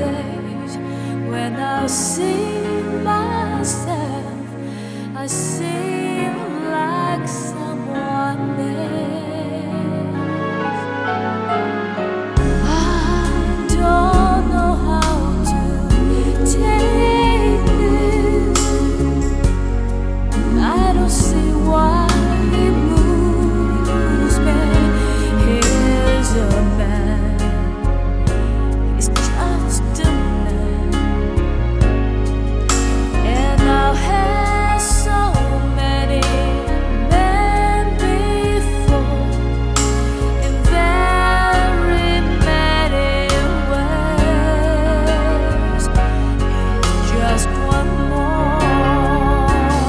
days when I see myself, I seem like someone else. I don't know how to take this. I don't see why it moves me. Here's a man, he's just a man, and I've had so many men before in very many ways. Here's just one more.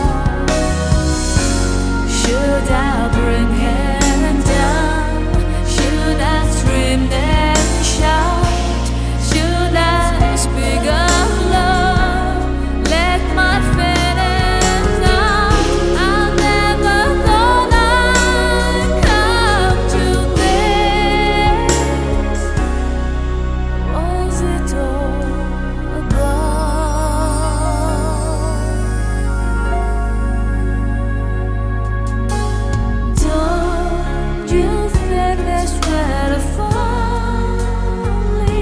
Should I bring him down? Should I scream and shout? Should I speak of love? Let my feelings out. I never thought I'd come to this. Was it all a Don't you think this rather funny?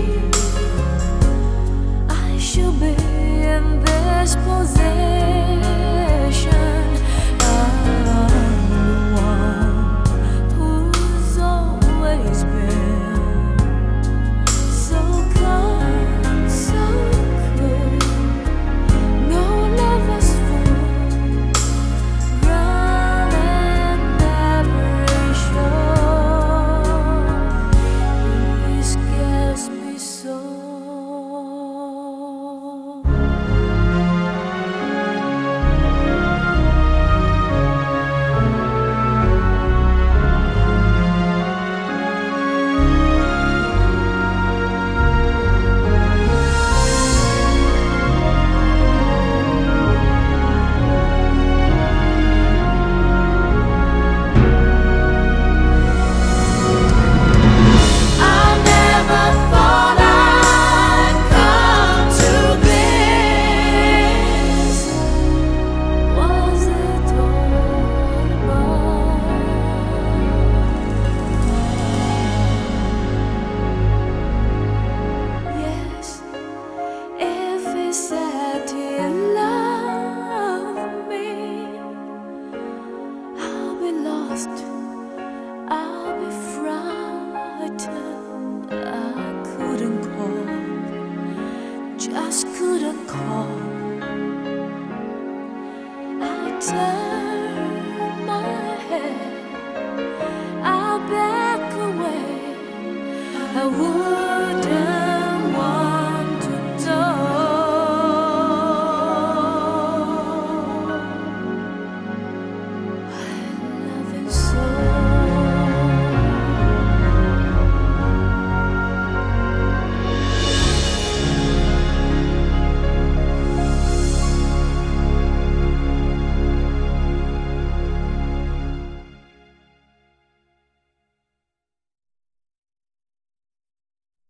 I should be in this position. I'm the one who's always been so kind, so good. No lover's fool, running every show. He scares me so. I never thought I'd come to this. Was it all Yes, if he said he loved me, I'll be lost, I'll be frightened. I couldn't call, just couldn't call. I turn my head, I'll back away. I would